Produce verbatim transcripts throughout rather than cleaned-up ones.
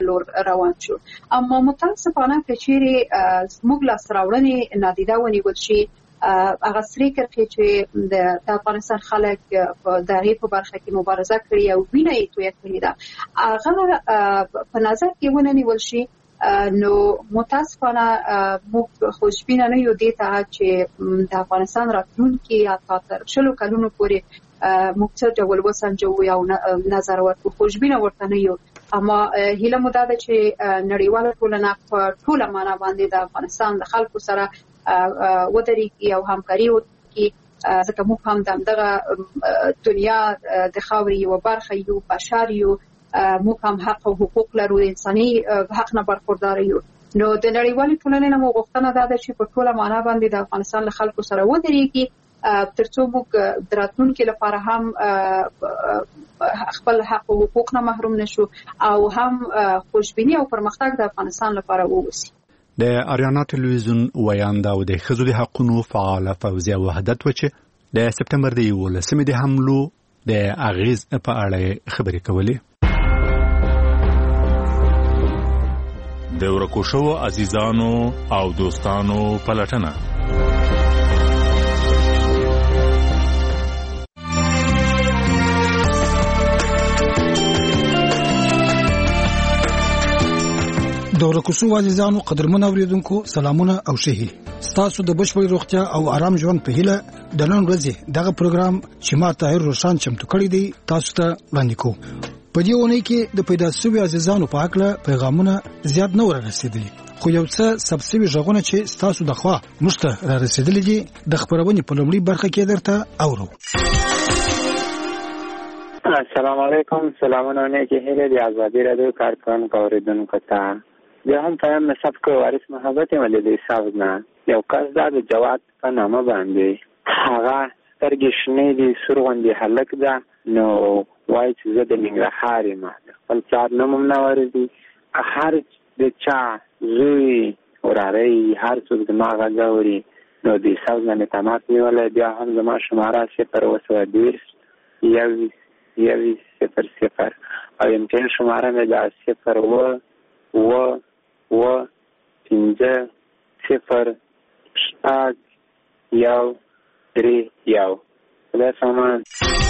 لور روان شو. اما متاسفانه که چیرې زموږ لاسته راوړنې نادیده ونیول شي، هغه سرې کرښې چې د افغانستان خلک د هغې په برخه کې مبارزه کړې او وینه یې تویه کړې ده، هغه په نظر کې ونه نیول شي، نو متاسفانه موږ خوشبینه نه یو دې ته چې د افغانستان راتلونکي حتی تر شلو کلونو پورې موږ څه ډول وسنجوو یا نظر ورکړو، خوشبینه ورته نه یو. اما هیله مو دا ده چې نړیواله ټولنه په ټوله معنا باندې د افغانستان د خلکو سره ودرېږي او همکاري وکړي، ځکه موږ هم د همدغه دنیا د خاورې یوه برخه یو، بشر یو، موږ هم حق او حقوق لرو، د انساني حق نه برخورداره یو. نو د نړیوالې ټولنې نه مو غوښتنه دا ده چې په ټوله معنا باندې د افغانستان له خلکو سره ودرېږي، ترڅو موږ د راتلونکي لپاره هم خپل حق او حقوق نه محروم نشو او هم خوشبیني او پرمختګ د افغانستان لپاره ووسی. د آریانا ټلویزیون ویانده او د ښځو د حقونو فعاله فوزیه وحدت و چې د سپتمبر د یولسمې د حملو د اغیز په اړه خبرې کولې. د ورکو شوو عزیزانو او دوستانو پلټنه. د ورکوسو عزیزانو قدرمن اوریدونکو سلامونه او شهي ستاسو د بشپړ روغتیا او آرام ژوند په هیله د نن ورځې دغه پروګرام چې ما طاهر روشان چمتو کړی دی تاسو ته وړاندې کوم. په دې ونې کې د پیدا شوی عزیزانو په اړه پیغامونه زیات نه ورسېدلي، خو یو څه سبسیوي ژغونه چې ستاسو د خوا مشته را رسیدلي دي د خبرونې په لومړي برخه کې درته اورو. السلام علیکم، سلامونه نیکی هیله دی آزادی رادیو کارکونکو اوریدونکو ته. بیا هم پیام نصب که وارث محبت ملیدی ساز نه یو کس دا د جواد په نامه باندې هغه سترګې شنې دي، سور غوندې هلک ده، نو وایي چې زه د ننګرهار یم، خپل پلار نوم هم نه ورځي، هر د چا زوی وراره هر څوک زما غږ اوري نو د ساز نه مې تماس نیولی. بیا هم زما شماره صفر اوه سوه دېرش یو یو صفر صفر او امتحان شماره مې دا صفر اوه اوه اوه پنځه صفر شپږ یو درې یو. خدای سامان.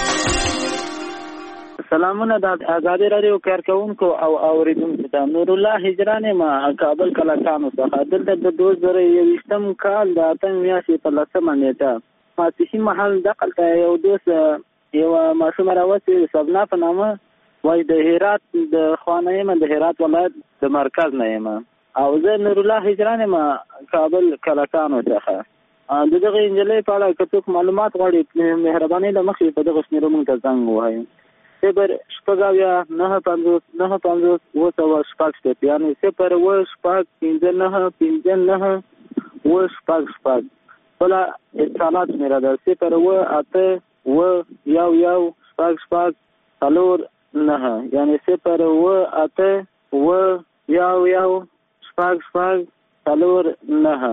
سلامونه د آزادی رادیو کارکونکو او اوریدونکو ته. نور الله هجران ما کابل کلاکانو څخه. دلته د دوه زره یوویشتم کال د اتم میاشتې په لسمه نیټه ماسپښین مهال دقلته یو دوست یوه ماشومه راوستې سبنا په نامه، وایي د هرات د خوا یم، د هرات ولایت د مرکز نه یم، او زه نور الله هجران ما کابل کلاکانو څخه. د دغه نجلۍ په اړه که څوک معلومات غواړي مهرباني له مخې په دغه شمېرو موږ ته زنګ ووهئ. صفر شپږ اویا نهه پنځوس نهه پنځوس اوه سوه شپږ شپېته، یعنې صفر اوه شپږ پنځه نهه پنځه نهه اوه شپږ شپږ. بله اتصالات شمېره ده صفر اوه اته اوه یو یو شپږ شپږ څلور نهه، یعنې صفر اوه اته اوه یو یو شپږ شپږ څلور نهه.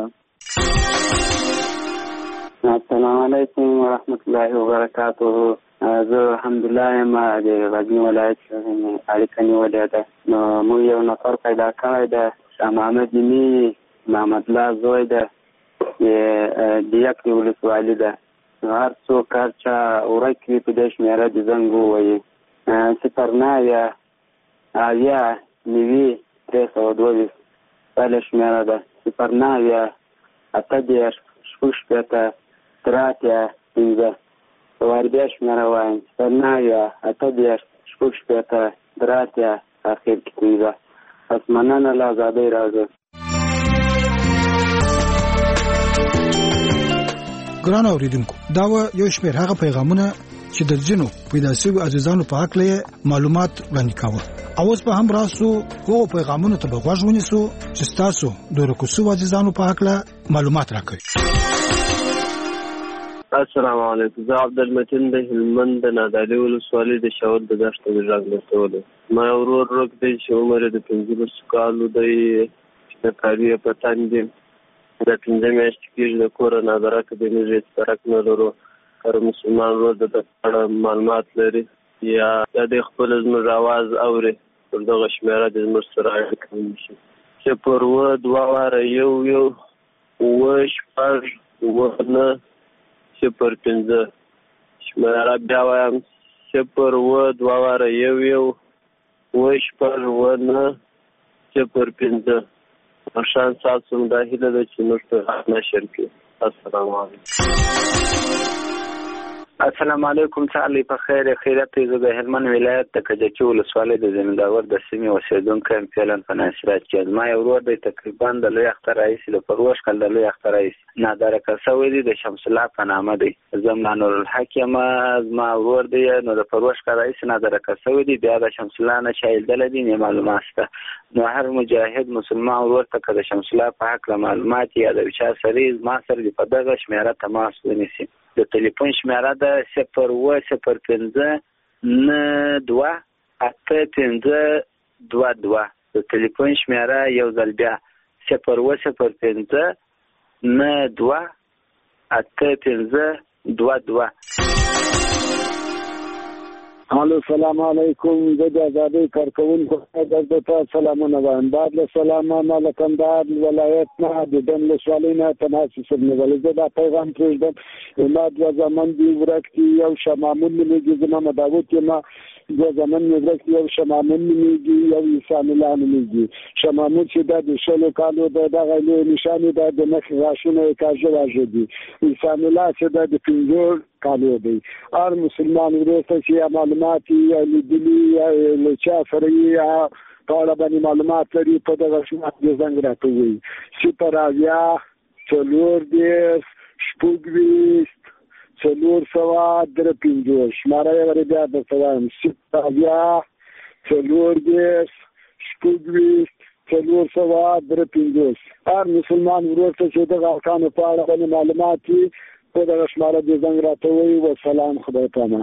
السلام علیکم ورحمت الله وبرکاته. زه الحمدلله یم د غزني ولایت اړیکه نیولې ده. نو موږ یو نفر پیدا کړی ده، شاه محمد یمي محمد الله زوی ده، د یک ولسوالي ده. هر څوک هر چا ورک وي په دې شمېره د زنګ ووایي. صفر نهه اویا نوي درې سوه دوه ویشت بله شمېره ده. صفر نهه اته دېرش شپږ شپېته درې اتیا پنځه. واردیا شمېره وایم صفر نهه اته دېرش شپږ شپېته درې اتیا اخر کې پنځه. پس مننه له ازادۍ راځه. ګران اوریدونکو، دا و یو شمېر هغه پیغامونه چې د ځینو پیدا شویو عزیزانو په حق له معلومات وړاندې کاوه. اوس به هم راسو هغو پیغامونو ته به غوږ ونیسو چې ستاسو د ورکوسو عزیزانو په حق له معلومات راکوي. السلام علیکم، زه عبدالمتین د هلمند د نادعلي ولسوالۍ د شاول د دښته د غږ لټولو. ما یو ورور روک دی چې عمر یې د پنځلسو کالو دی، چې د کاري یې په تن دي. د پنځه میاشتې کېږي د کوره نادرکه دی، موږ هېڅ فرق نه لرو. هر مسلمان ورور د ده په اړه معلومات لري یا د خپل زموږ اواز اوري، پر دغه شمیره د زموږ سره اړیکه ونیسي. صفر اووه دوه واره یو یو اووه شپږ اووه نه صفر پنځه. شمیره بیا وایم صفر اووه دوه واره یو یو اووه شپږ اووه نه صفر پنځه. مرشان ستاسو دا هیله ده چې موږ ته حق نشر کړي. السلام علیکم. السلام علیکم. تعالی په خیر خیرت. زه د هلمند ولایت د کجکي ولسوالۍ د زمینداور د سیمې اوسېدونکی یم. فعلا په ناصرات کې زما یو ورور دی، تقریبا د لوی اختر رئیس د پروش کال د لوی اختر رئیس نادرکه شوی دی، د شمس الله په نامه دی. زما نور الحق یم، زما ورور دی نو د پروش کال رئیس نادرکه شوی دی، بیا د شمس الله نه شایل دی نه معلومات شته. نو هر مجاهد مسلمان ورور ته که د شمس الله په حق معلومات یا د چا سره زما سره په دغه شمیره تماس ونیسي. د ټلیفون شمیره ده صفر اووه صفر پنځه نه دوه اته پنځه دوه دوه. د ټلیفون شمیره یو ځل بیا صفر اووه صفر پنځه نه دوه اته پنځه دوه دوه. الو سلام علیکم. زه د آزادۍ کارکوونکو د تاسو سلامونه وایم. بعد له سلامونه له کندهار ولایت نه د دن ولسوالۍ نه تناسب سره زه دا پیغام پرېږدم. ما دوه زمان دی ورک دي یو شمامون نومېږي، زما مداوت یم دوه زمان مې ورک دي یو شمامون نومېږي یو انسان الله نومېږي. شمامون چې دا د شلو کالو د دغه لوی نشانې دا د مخ غاښونه یې کاږه واږه دي. انسان الله چې دا د پنځو کالو دی. هر مسلمان ورسته چې معلومات یا لیدلي یا له چا سره یې په اړه باندې معلومات لري په دغه شمات د زنګ راته وایي صفر اویا څلور دېرش شپږ ویشت څلور سوه درې پنځوس. شماره یې ورې بیا درته وایم صفر اویا څلور دېرش شپږ ویشت څلور سوه درې پنځوس. هر مسلمان ورسته چې دغه ارکانو په اړه باندې معلومات وي په دغه شماره د زنګ راته وایي. والسلام خدای پامان.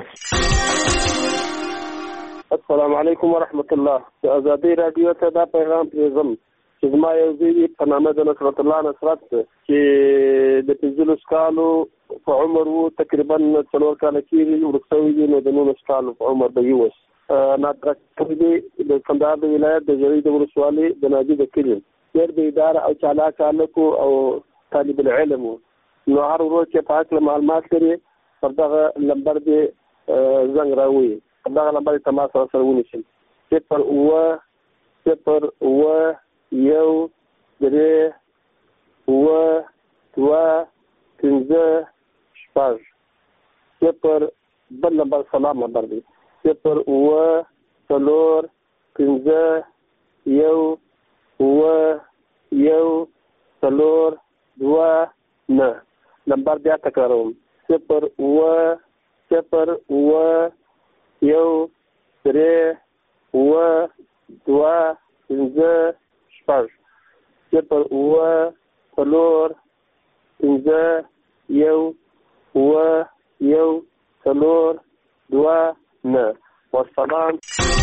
السلام علیکم ورحمت الله. د آزادۍ راډیو ته دا پیغام پرېږدم چې زما یو زوی په نامه د نصرت الله نصرت چې د پنځلس کالو په عمر و، تقریبا څلور کاله کېږي ورک شوی دی، نو د نولس کالو په عمر به یې اوس نادرکه دی د کندهار د ولایت د ژړۍ د ولسوالۍ د نادي د کلي ډېر د اداره او چالاک هلک او طالب العلم و. نو هر ورځ چې په هکله معلومات لري پر دغه نمبر دې زنګ راووایي، پر دغه نمبر یې تماس سره ونیسي. صفر اووه صفر اووه یو درې اووه دوه پنځه شپږ. صفر بل نمبر سلام نمبر دی صفر اووه څلور پنځه یو اووه یو څلور دوه نه. نمبر بیا تکراروم صفر اووه صفر اووه یو درې اووه دوه پنځه شپږ. صفر اووه څلور پنځه یو اووه یو څلور دوه نه. والسلام.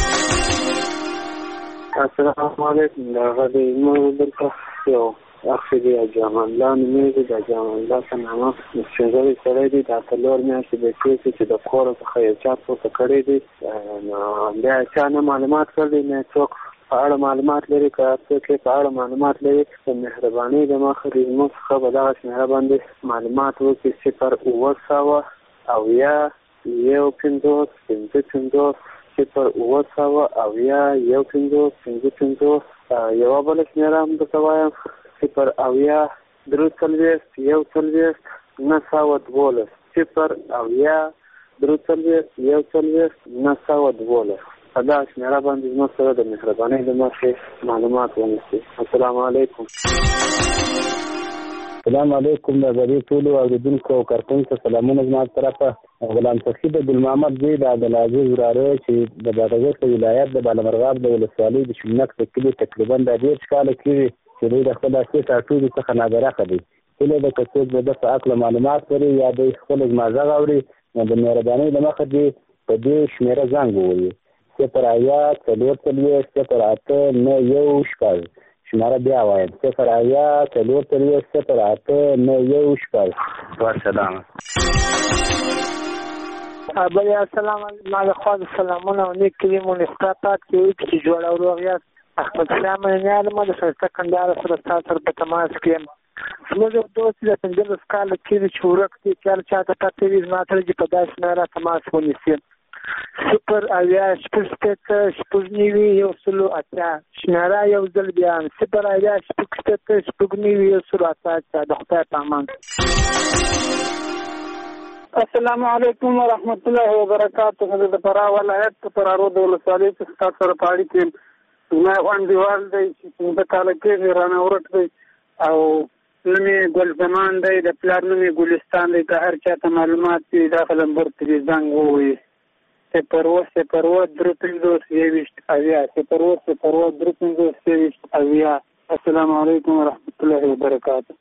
السلام علیکم. هغه دی موږ دلته یو اخی دی جامان الله نومېږي. د جامان الله په نامه سپېڅلی سړی دی. دا څلور میاشتې به کېږي چې د کوره څخه یو چا پورته کړی دی. نو بیا چا نه معلومات کړی نه څوک په اړه معلومات لري، که څوک یې په اړه معلومات لري د مهربانۍ د مخه د زموږ څخه به دغه شمېره باندې معلومات وکړي. صفر اووه سوه اویا یو پنځوس پنځه پنځوس صفر اووه سوه اویا یو پنځوس پنځه پنځوس. یوه بله شمېره هم درته وایم صفر اویا درې څلوېښت یو څلوېښت نهه سوه دولس. صفر اویا درې څلوېښت یو څلوېښت نهه سوه دولس. په دغه شمېره باندې زموږ سره د مهربانۍ له مخې معلومات ونیسي. السلام علیکم. السلام علیکم. د آزادۍ ټولو اورېدونکو او کارکوونکو سلامونه زما طرفه. غلام سخي د ګل محمد زوی د عبدالعزیز وراره چې د بادغیس ولایت د بالامرغاب د ولسوالۍ د شمنک د کلي تقریبا د دېرش کاله کېږي چې دوی د خپل اصلي ټاټوبي څخه نادرخه دی. هیله ده که څوک د ده په هکله معلومات لري یا دوی خپل زما غږ اوري نو د مهربانۍ له مخه دې په دې شمېره زنګ ووایي صفر اویا څلور څلوېښت صفر اته نه یو شپږ. شماره بیا وایم صفر اویا څلور څلوېښت صفر اته نه یو شپږ. والسلام. بله السلام علیکم ما له خوا سلامونه او نیک کلمونه ستاسو ته چې جوړ او روغ یاست. احمد شاه منیال ما د ښایسته کندهار سره تاسو سره په تماس کې یم. زموږ یو دوست د پنځلس کاله کېږي چې ورک دی، چا چاته پته وي زما سره چې په داسې ناره تماس ونیسي. صفر اویا شپږ شپېته شپږ نوي یو سلو اتیا شمېره یو ځل بیا صفر اویا شپږ شپېته شپږ نوي یو سلو اتیا اتیا. د خدای په امان. السلام علیکم ورحمت الله وبرکاته. د فراه ولایت په فراه د ولسوالۍ څخه تاسو سره په اړیکه کې زما غونډیوال دی چې پنځه کاله کېږي رانه ورک دی او نوم یې ګل زمان دی، د پلار نوم یې ګلستان دی. که هر چاته معلومات وي دا نمبر ته دې زنګ ووهي صفر اووه صفر اووه درې پنځوس یوویشت اویا صفر اووه صفر اووه درې پنځوس یوویشت اویا. السلام علیکم ورحمت الله وبرکاته.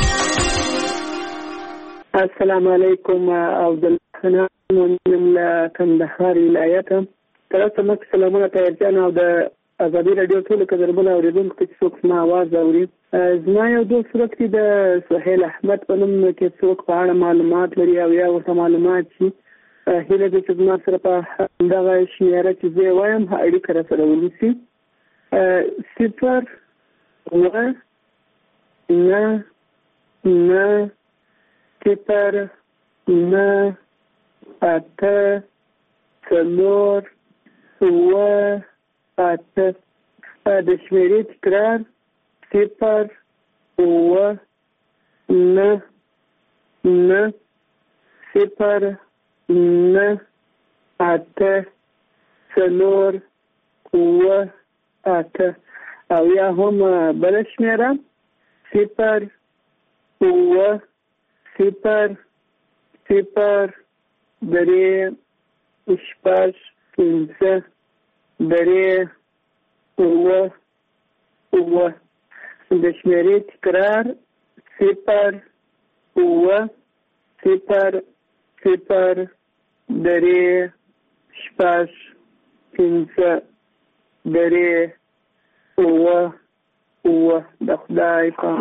السلام علیکم عبدالله من کندهار ولایت. تاسو مخ سلامونه تایجان او د ازادي رادیو ټول کډربل اوریدونکو چې څوک ما आवाज اوري. زما یو دوست ورک دی د سهیل احمد په نوم کې څوک په اړه معلومات لري او یا ورته معلومات شي هیله دې چې زما سره په دغه شمیره چې زه وایم اړیکه را سره ونیسي. صفر اووه نه نه صفر نه اته څلور اووه اته. د شمیرې تکرار صفر اووه نه نه صفر نه اته څلور اووه اته او یا هم بله شمیره صفر اووه صفر صفر درې شپږ پنځه درې اووه اووه. د شمیرې تکرار صفر اووه صفر صفر درې شپږ پنځه درې اووه اووه. د خدای په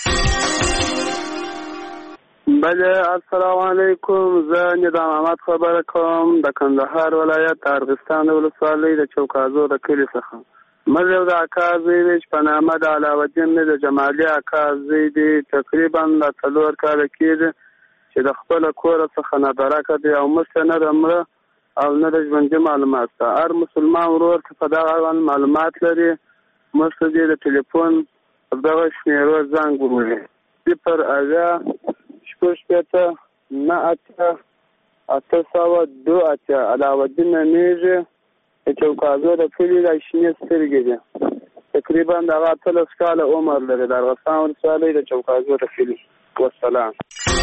بله السلام علیکم. زه نظام احمد خبره کوم د کندهار ولایت ارغستان ولسوالۍ د چوکازو د کلي څخه. موږ یو د اکا زوی دی چې په نامه د علاوالدین دی د جمالي اکا زوی دی. تقریبا د څلور کاله کېږي چې د خپله کوره څخه نادرکه دی او موږ ته نه د مړه او نه د ژوندي معلومات شته. هر مسلمان ورور چې په دغه اړوند معلومات لري موږ ته دې د ټلیفون په دغه شمېرو زنګ ووهي صفر اویا شپږ شپېته نه اتیا اته سوه دوه اتیا. علاوالدین نومېږي د چوکازو د کلي د شنې سترګې دي. تقریبا د هغه اتلس کاله عمر لري. د ارغستان ولسوالۍ د چوکازو د کلي. والسلام.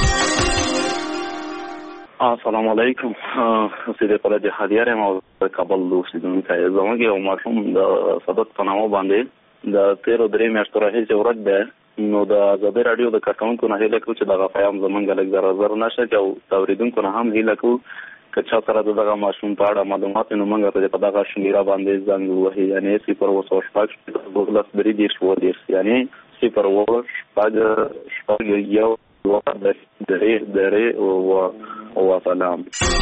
السلام علیکم. سید قره جهادیار یم او د کابل اوسېدونکی. زموږ یو ماشوم د صدق په نامه باندې د تېرو درې میاشتو راهیسې ورک دی. نو د ازادي راډیو د کارکوونکو نه هیله کوو چې دغه پیام زموږ لږ زر زر نشي او د اورېدونکو نه هم هیله کوو که چا سره د دغه ماشوم په اړه معلومات نو موږ ته په دغه شمیره باندې زنګ ووهي یعنې صفر اووه سوه شپږ دولس درې دېرش اووه دېرش یعنې صفر اووه شپږ شپږ یو دوه درې درې اووه اووه. سلام.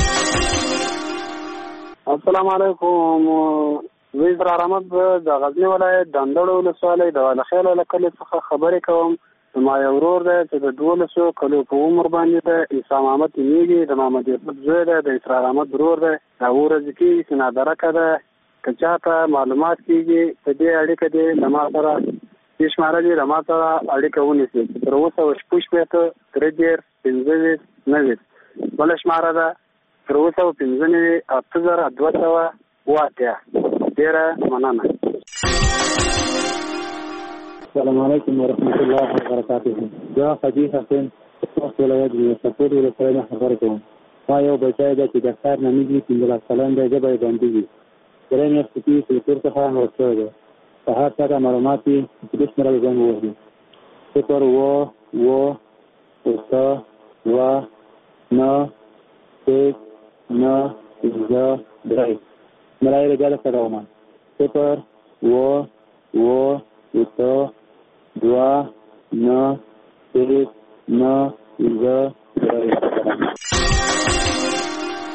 السلام علیکم. زه اسرار احمد د غزني ولایت د اندړ ولسوالۍ د والخیل له کلي څخه خبرې کوم. زما یو ورور دی چې د دولسو کلو په عمر باندې دی. عیسی محمد نومېږي. د محمد یوسف زوی دی. د اسرار احمد ورور دی. دا اووه ورځې کېږي چې نادرکه ده. که چاته معلومات کېږي په دې اړیکه دی له ما سره دې شماره دي له ما سره اړیکه ونیسي. تر اووه سوه شپږ شپېته درې دېرش پنځه ویشت نهه ویشت. بله شماره ده تر اووه سوه پنځه نوي اته زره دوه سوه اووه اتیا. ډېره مننه. السلام علیکم ورحمت الله وبرکاته. زه حاجي حسین خوست ولایت د سپورټ ولسوالۍ نه خبرې کوم. ما یو بچی دی چې د ښار نومېږي پنځلس کلن دی. ژبه یې بندېږي. درې میاشتې کېږي چې له کور څخه ورک شوی دی. که هر چا ته معلومات وي چې دې شمېره ته زنګ ووهي صفر اووه اووه اته دوه نه شپږ نه پنځه درې. شمېره یې بیا درته کوم صفر اووه اووه اته دوه نه شپږ نه پنځه درې.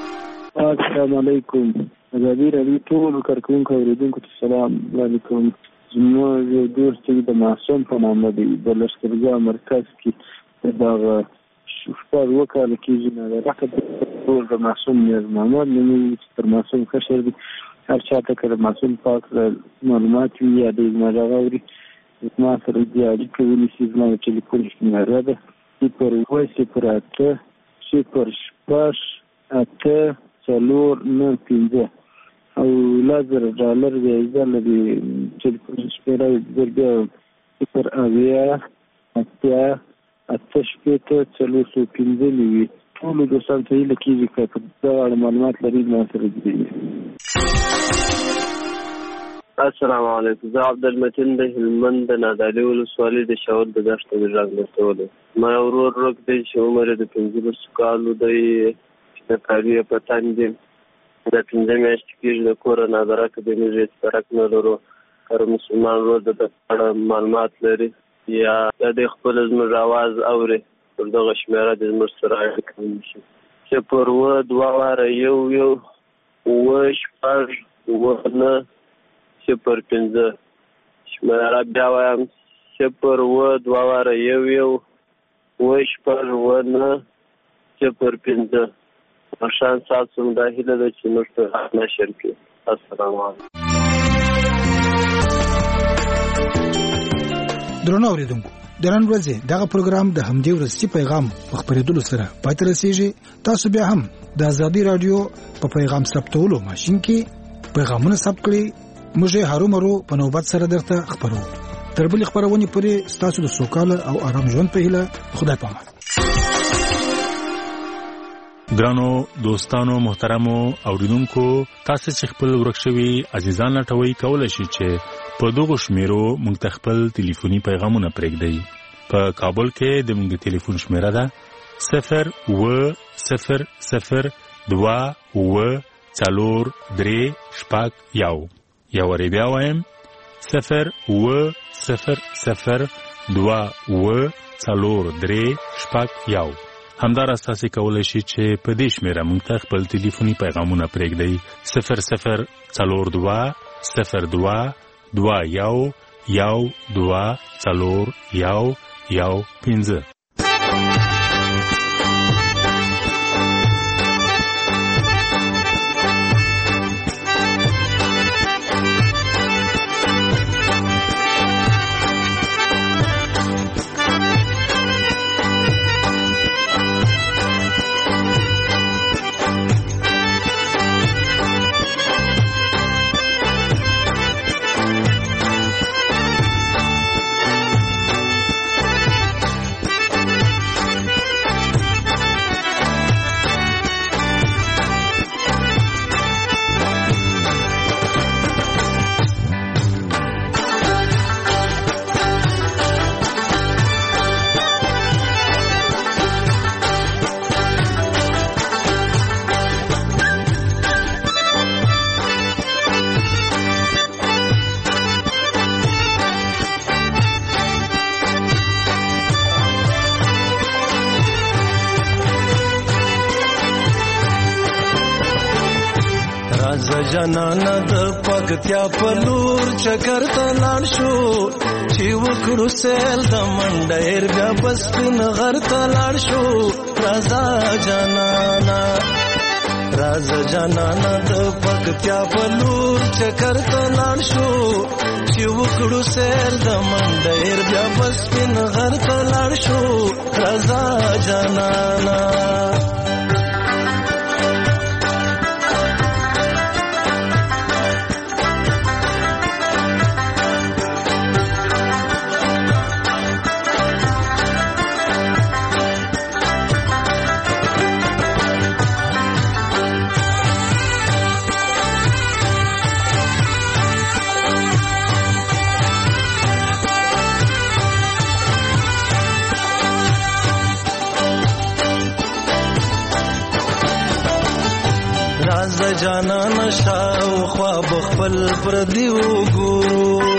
السلام علیکم. ازادي راډیو ټول کارکونکو اوریدونکو ته سلام علیکم. زموږ یو دوست چې د معصوم په نامه دی د لښکرګاه مرکز کې دغه شپږ وکاله کېږي نه ده راکړه ټول د معصوم نیاز محمد نومي چې تر معصوم کشر دی. هر چاته که د معصوم پاک معلومات وي یا د زما غږ اوري زما سره دې اړیکه ونیسي. زما د ټلیفون شمېره ده صفر اووه صفر اته صفر شپږ اته څلور نه پنځه او لازر ډالر جایزه لري. ټلیفون شمېره زر بیا صفر اویا اتیا اته شپېته څلور سوه پنځه نوي. ټولو دوستانو ته هیله کېږي که په دغه اړه معلومات لري ما سره دي. السلام علیکم. زه عبدالمتین د هلمند د نادعلي ولسوالۍ د شاول د دښته د غږ درته ما یو ورور روک دی چې عمر یې د پنځلسو کالو دی د کاري په تن دی. د پنځه میاشتې کېږي د کوره نادرکه دی موږ هېڅ فرق نه لرو. هر مسلمان ورور د ده په اړه معلومات لري یا د خپله زموږ اواز اوري پر دغه شمېره د زموږ سره اړیکه ونیسي. صفر اووه دوه واره یو یو اووه شپږ اووه نه صفر پنځه شمېره بیا وایم صفر اووه دوه واره یو یو اووه شپږ اووه نه صفر پنځه. مشان ساتم دا هیله ده چې موږ ته نشر کړي. السلام علیکم. درنو اوریدونکو د نن ورځې دغه پروګرام د همدې ورځې پیغام په خبرېدلو سره پای ته رسیږي. تاسو بیا هم د ازادي رادیو په پیغام ثبتولو ماشين کې پیغامونه ثبت کړئ. موږ هارو مرو په نوبت سره درته خبرو. تر بلې خبرونه پورې تاسو د سوکاله او آرام ژوند په هیله خدای پامان. ګرانو دوستانو محترمو اوریدونکو تاسو چې خپل ورکشوي عزیزان لټوي کولای شي چې په دغه شمیرو موږ ته خپل ټلیفوني پیغامونه پرېږدئ. په کابل کې د موږ ټلیفون شمیره ده صفر اووه صفر صفر دوه اووه څلور درې شپږ یو. یا وری بیا وایم صفر اووه صفر صفر دوه اووه څلور درې شپږ یو. همداراز تاسو کولای شئ چې په دې شمیره موږ ته خپل ټلیفوني پیغامونه پرېږدئ صفر صفر څلور دوه صفر دوه دوه یو یو دوه څلور یو یو پنځه. جنانا د پکتیا په لور چکر ته لاړ شو چې وکړو سیل د منډیر بیا بس پین غر ته لاړ شو. رازا جنانا رازا جنانا د پکتیا په لور چکر ته لاړ شو چې وکړو سیل د منډیر بیا بس پین غر ته لاړ شو. رازا جنانا جانا نشاو خواب خپل پر دیو ګورو